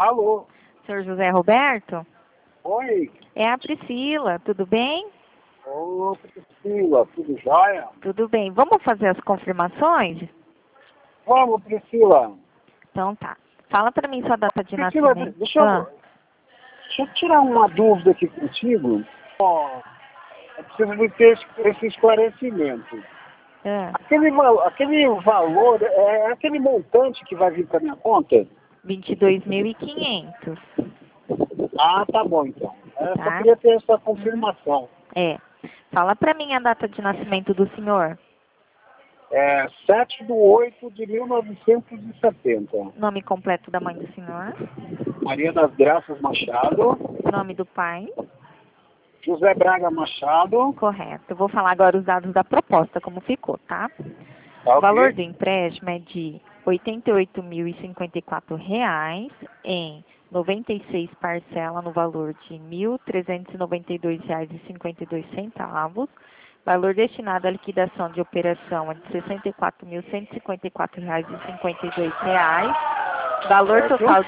Alô? Senhor José Roberto? Oi? É a Priscila, tudo bem? Ô, Priscila, tudo jóia? Tudo bem. Vamos fazer as confirmações? Vamos, Priscila. Então tá. Fala pra mim sua data de Priscila, nascimento. deixa eu tirar uma dúvida aqui contigo. Ó, eu preciso de ter esse esclarecimento. Ah, Aquele valor, é aquele montante que vai vir para minha conta? 22.500, Ah, tá bom então. Só tá? queria ter essa confirmação. É. Fala pra mim a data de nascimento do senhor. 7/8/1970. Nome completo da mãe do senhor. Maria das Graças Machado. Nome do pai. José Braga Machado. Correto. Eu vou falar agora os dados da proposta, como ficou, tá? Tá, O valor ok. do empréstimo é de R$ 88.054 em 96 parcelas no valor de R$ 1.392,52. Valor destinado à liquidação de operação é de R$ 64.154,52. Valor Certo. total,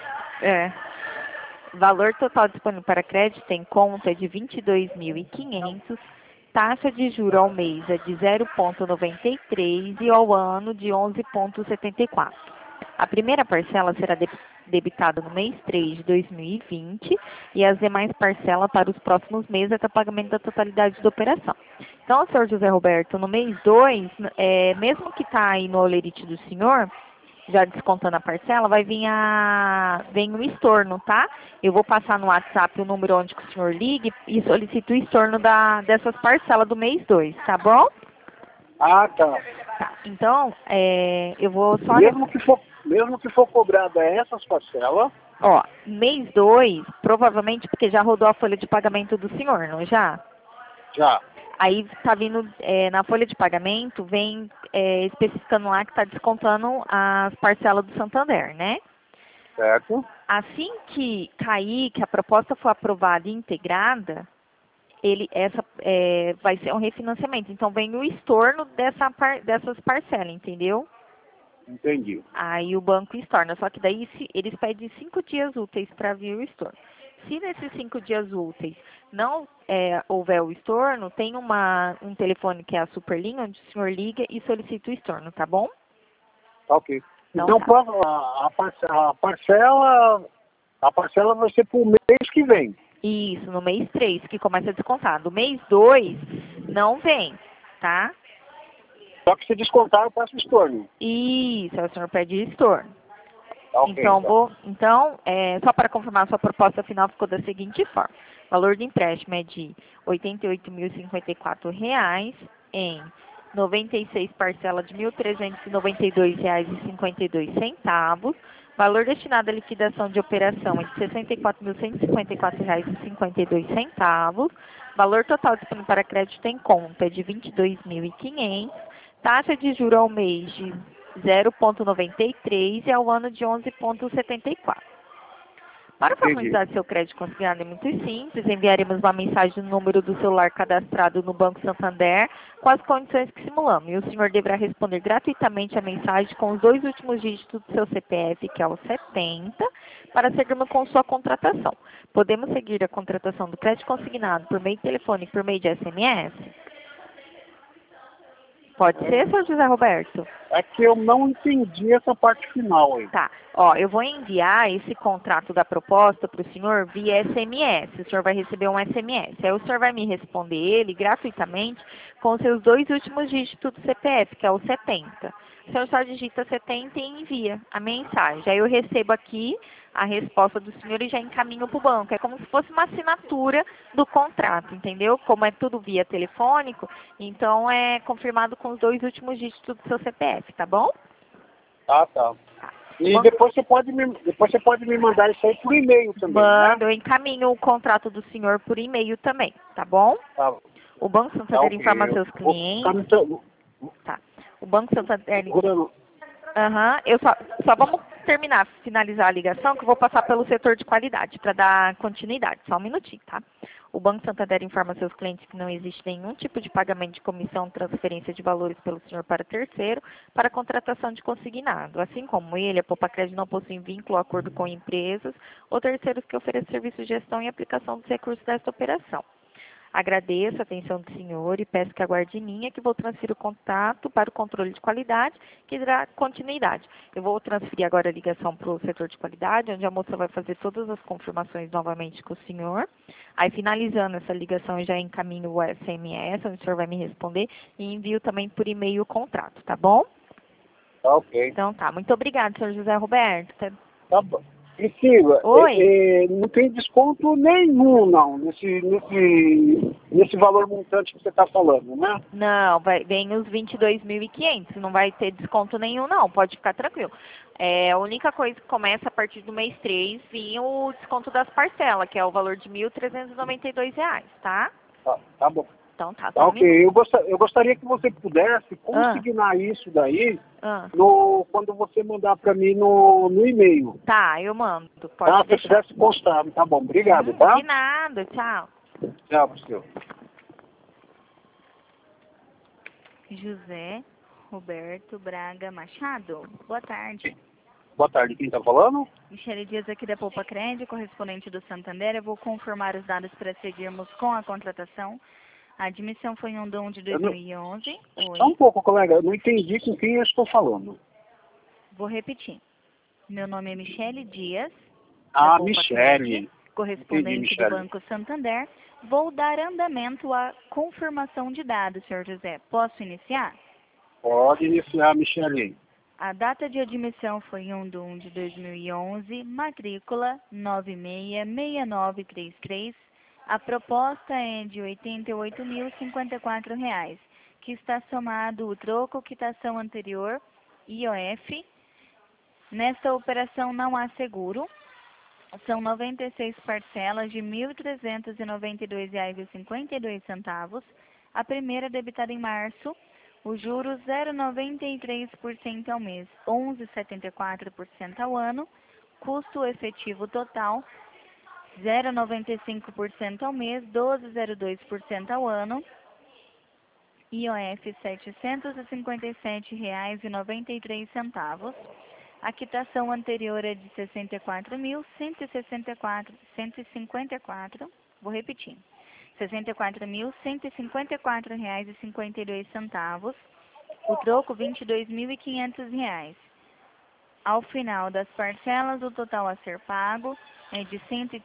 valor total disponível para crédito em conta é de R$ 22.500. Taxa de juros ao mês é de 0,93 e ao ano de 11,74. A primeira parcela será debitada no mês 3 de 2020 e as demais parcelas para os próximos meses até o pagamento da totalidade da operação. Então, senhor José Roberto, no mês 2, mesmo que está aí no holerite do senhor, já descontando a parcela, vem o estorno, tá? Eu vou passar no WhatsApp o número onde que o senhor ligue e solicito o estorno dessas parcelas do mês 2, tá bom? Ah, tá. Tá, então, eu vou só... Mesmo que for cobrada essas parcelas, Ó, mês 2, provavelmente porque já rodou a folha de pagamento do senhor, não já? já. Aí tá vindo, na folha de pagamento, vem especificando lá que tá descontando as parcelas do Santander, né? Certo? Assim que cair, que a proposta for aprovada e integrada, vai ser um refinanciamento. Então, vem o estorno dessas parcelas, entendeu? Entendi. Aí o banco estorna. Só que daí eles pedem 5 dias úteis para vir o estorno. Se nesses 5 dias úteis não houver o estorno, tem um telefone que é a Superlinha, onde o senhor liga e solicita o estorno, tá bom? Tá, ok. Então, Então, tá. a parcela vai ser pro mês que vem. Isso, no mês 3, que começa a descontar. Do mês 2, não vem, tá? Só que se descontar, eu passo o estorno. Isso, aí o senhor pede estorno. Tá, ok, Então, só para confirmar, sua proposta final ficou da seguinte forma. O valor do empréstimo é de R$ 88.054 em 96 parcelas de R$ 1.392,52. Valor destinado à liquidação de operação é de R$ 64.154,52. Valor total disponível para crédito em conta é de R$ 22.500. Taxa de juros ao mês de 0,93 e ao ano de 11,74. Para formalizar seu crédito consignado é muito simples, enviaremos uma mensagem no número do celular cadastrado no Banco Santander com as condições que simulamos. E o senhor deverá responder gratuitamente a mensagem com os 2 últimos dígitos do seu CPF, que é o 70, para seguirmos com sua contratação. Podemos seguir a contratação do crédito consignado por meio de telefone e por meio de SMS? Pode ser, senhor José Roberto? É que eu não entendi essa parte final aí. Tá. Ó, eu vou enviar esse contrato da proposta para o senhor via SMS. O senhor vai receber um SMS. Aí o senhor vai me responder ele gratuitamente com os seus 2 últimos dígitos do CPF, que é o 70. O senhor só digita 70 e envia a mensagem. Aí eu recebo aqui a resposta do senhor e já encaminho para o banco. É como se fosse uma assinatura do contrato, entendeu? Como é tudo via telefônico, então é confirmado com os 2 últimos dígitos do seu CPF, tá bom? Tá. E depois você pode me mandar isso aí por e-mail também, Mando, né? eu encaminho o contrato do senhor por e-mail também, tá bom? Tá. O Banco Santander informa seus clientes. Tá. O Banco Santander. Só vamos finalizar a ligação, que eu vou passar pelo setor de qualidade para dar continuidade. Só um minutinho, tá? O Banco Santander informa seus clientes que não existe nenhum tipo de pagamento de comissão, transferência de valores pelo senhor para terceiro para contratação de consignado. Assim como ele, a Poupacred não possui vínculo ou acordo com empresas ou terceiros que ofereçam serviços de gestão e aplicação dos recursos desta operação. Agradeço a atenção do senhor e peço que aguarde em linha que vou transferir o contato para o controle de qualidade, que dará continuidade. Eu vou transferir agora a ligação para o setor de qualidade, onde a moça vai fazer todas as confirmações novamente com o senhor. Aí, finalizando essa ligação, eu já encaminho o SMS, onde o senhor vai me responder, e envio também por e-mail o contrato, tá bom? Tá ok. Então tá, muito obrigada, senhor José Roberto. Tá bom. Priscila, Oi. não tem desconto nenhum, não, nesse valor montante que você está falando, né? Não, vem os 22.500, não vai ter desconto nenhum, não, pode ficar tranquilo. A única coisa que começa a partir do mês 3, vinha o desconto das parcelas, que é o valor de R$ 1.392, tá? Tá bom. Então tá, Tá só um ok. minuto. Eu gostaria que você pudesse consignar isso daí Ah, quando você mandar para mim no e-mail. tá, eu mando, pode Tá? Se deixar. pudesse constar, tá bom. Obrigado, tá? De nada, tchau. Tchau, Priscila. José Roberto Braga Machado, boa tarde. Boa tarde, quem está falando? Michele Dias aqui da Poupacred, correspondente do Santander. Eu vou confirmar os dados para seguirmos com a contratação. A admissão foi em 1 de Eu não- 2011. Só um Oi. pouco, colega. Eu não entendi com quem eu estou falando. Vou repetir. Meu nome é Michele Dias, da Ah, Poupacred, Michele. Entendi, correspondente do Michele. Banco Santander. Vou dar andamento à confirmação de dados, senhor José. Posso iniciar? Pode iniciar, Michele. A data de admissão foi em 1 de 2011, matrícula 966933. A proposta é de R$ 88.054, que está somado o troco, quitação anterior, IOF. Nesta operação não há seguro. São 96 parcelas de R$ 1.392,52. A primeira debitada em março, o juros 0,93% ao mês, 11,74% ao ano, custo efetivo total 0,95% ao mês, 12,02% ao ano, IOF R$ 757,93. A quitação anterior é de 64.154, vou repetir, R$ 64.154,52. O troco R$ 22.500. Ao final das parcelas, o total a ser pago é de R$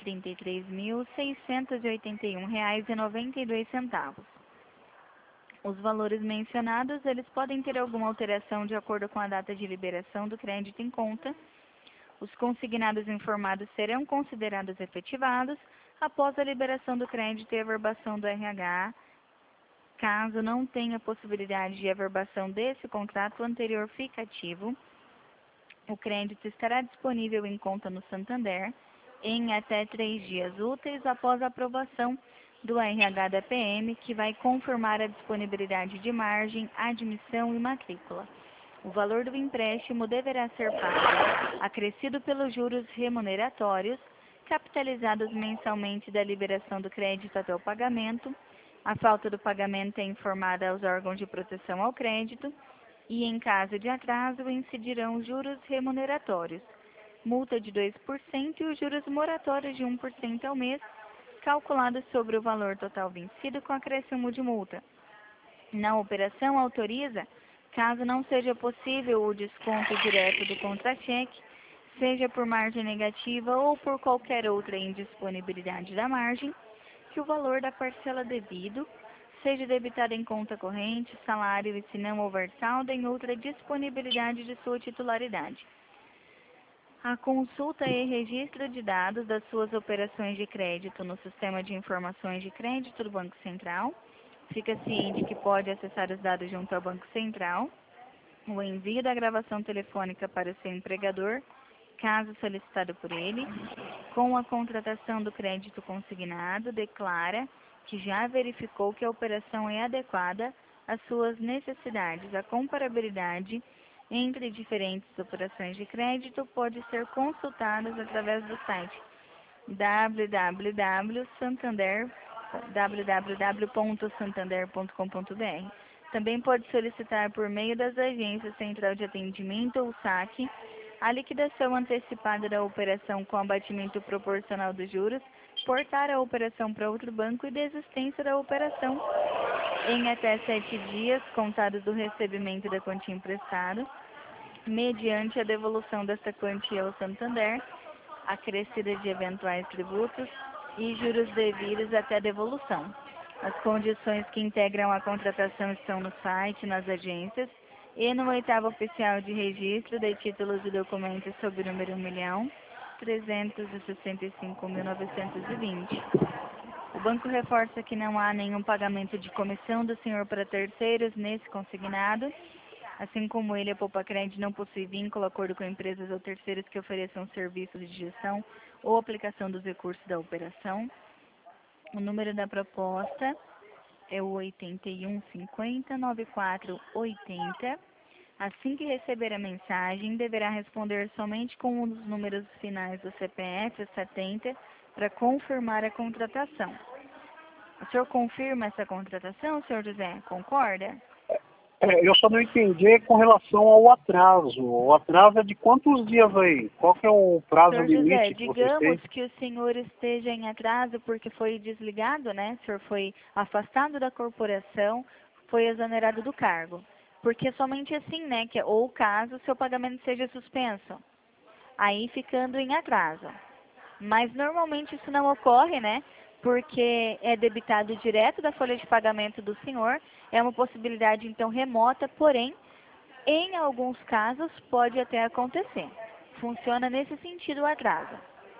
133.681,92. Os valores mencionados, eles podem ter alguma alteração de acordo com a data de liberação do crédito em conta. Os consignados informados serão considerados efetivados após a liberação do crédito e averbação do RH. Caso não tenha possibilidade de averbação desse contrato anterior ficativo, o crédito estará disponível em conta no Santander em até 3 dias úteis após a aprovação do RH da PM, que vai confirmar a disponibilidade de margem, admissão e matrícula. O valor do empréstimo deverá ser pago, acrescido pelos juros remuneratórios, capitalizados mensalmente da liberação do crédito até o pagamento. A falta do pagamento é informada aos órgãos de proteção ao crédito e, em caso de atraso, incidirão os juros remuneratórios, multa de 2% e os juros moratórios de 1% ao mês, calculados sobre o valor total vencido com acréscimo de multa. Na operação, autoriza, caso não seja possível o desconto direto do contra-cheque, seja por margem negativa ou por qualquer outra indisponibilidade da margem, que o valor da parcela devido seja debitado em conta corrente, salário e, se não houver saldo, em outra disponibilidade de sua titularidade. A consulta e registro de dados das suas operações de crédito no Sistema de Informações de Crédito do Banco Central. Fica ciente que pode acessar os dados junto ao Banco Central. O envio da gravação telefônica para o seu empregador, caso solicitado por ele. Com a contratação do crédito consignado, declara que já verificou que a operação é adequada às suas necessidades. A comparabilidade entre diferentes operações de crédito pode ser consultada através do site www.santander.com.br. www.santander.com.br. Também pode solicitar por meio das agências Central de Atendimento ou SAC a liquidação antecipada da operação com abatimento proporcional dos juros, portar a operação para outro banco e desistência da operação em até 7 dias contados do recebimento da quantia emprestada, mediante a devolução desta quantia ao Santander, acrescida de eventuais tributos e juros devidos até a devolução. As condições que integram a contratação estão no site, nas agências e no 8º oficial de registro de títulos e documentos sob o número 1.365.920. O banco reforça que não há nenhum pagamento de comissão do senhor para terceiros nesse consignado, assim como ele, a Poupa-Cred, não possui vínculo, acordo com empresas ou terceiros que ofereçam serviços de gestão ou aplicação dos recursos da operação. O número da proposta é o 8150-9480. Assim que receber a mensagem, deverá responder somente com um dos números finais do CPF 70 para confirmar a contratação. O senhor confirma essa contratação, senhor José? Concorda? Eu só não entendi com relação ao atraso. O atraso é de quantos dias aí? Qual que é o prazo Senhor limite José, que vocês têm? digamos que o senhor esteja em atraso porque foi desligado, né? O senhor foi afastado da corporação, foi exonerado do cargo. Porque somente assim, né? Ou caso o seu pagamento seja suspenso. Aí ficando em atraso. Mas normalmente isso não ocorre, né? Porque é debitado direto da folha de pagamento do senhor. É uma possibilidade, então, remota, porém, em alguns casos, pode até acontecer. Funciona nesse sentido o atraso.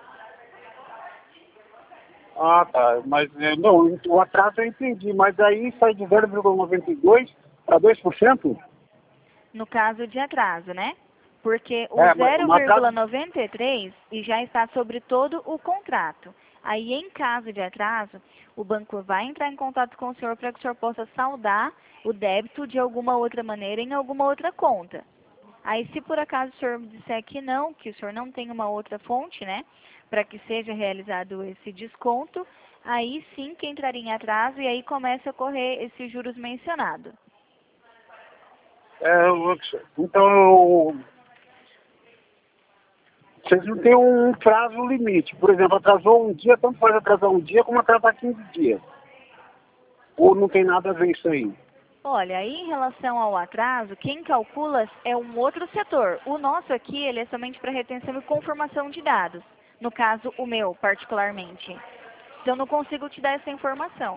Ah, tá. Mas, não, o atraso eu entendi. Mas aí sai de 0,92 para 2%? No caso de atraso, né? Porque o Mas um atraso... 0,93 já está sobre todo o contrato. Aí, em caso de atraso, o banco vai entrar em contato com o senhor para que o senhor possa saldar o débito de alguma outra maneira em alguma outra conta. Aí, se por acaso o senhor disser que o senhor não tem uma outra fonte, né, para que seja realizado esse desconto, aí sim que entraria em atraso e aí começa a correr esses juros mencionados. Então, vocês não têm um prazo limite. Por exemplo, atrasou um dia, tanto faz atrasar um dia como atrasar 15 dias. Ou não tem nada a ver isso aí? Olha, aí em relação ao atraso, quem calcula é um outro setor. O nosso aqui, ele é somente para retenção e confirmação de dados. No caso, o meu, particularmente. Então, eu não consigo te dar essa informação.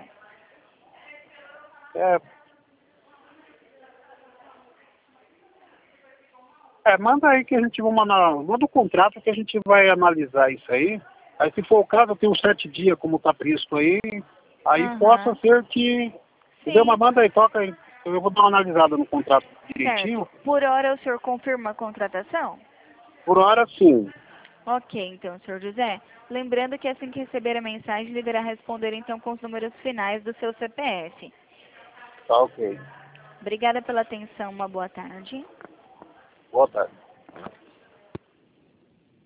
Manda aí que a gente vai manda o contrato que a gente vai analisar isso aí. Aí se for o caso, eu tenho 7 dias como está previsto aí. Aí possa ser que... Entendeu? Mas manda aí, toca aí. Eu vou dar uma analisada no contrato direitinho. Certo. Por hora o senhor confirma a contratação? Por hora, sim. Ok, então, senhor José. Lembrando que assim que receber a mensagem, deverá responder então com os números finais do seu CPF. Tá ok. Obrigada pela atenção. Uma boa tarde. Boa tarde.